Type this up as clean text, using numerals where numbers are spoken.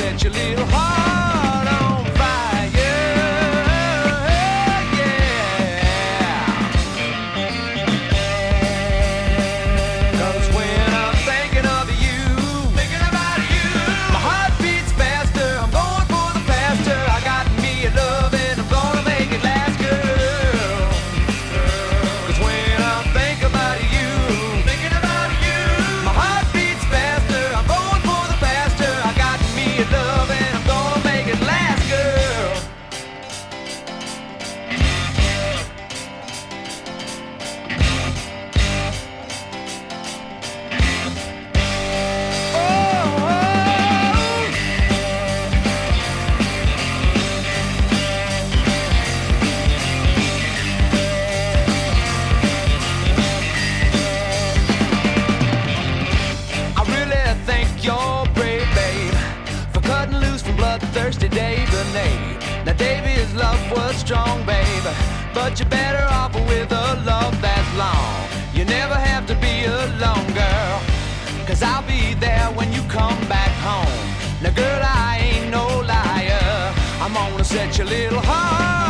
set your little heart on fire. Yeah. 'Cause when I'm thinking of you, thinking about you, my heart beats faster. I'm going for the pasture. I got me a love and I'm gonna make it last, girl. 'Cause when I think about you, thinking about you, my heart beats faster. I'm going for the pasture. I got me a love and I'm gonna make it last, girl. I really think you're brave, babe, for cutting loose from bloodthirsty Dave the Knave. Now Davy's love was strong, babe, but you're better off with a love that's long. You never have to be alone, girl, 'cause I'll be there when you come back home. Now girl, I ain't no liar, I'm gonna set your little heart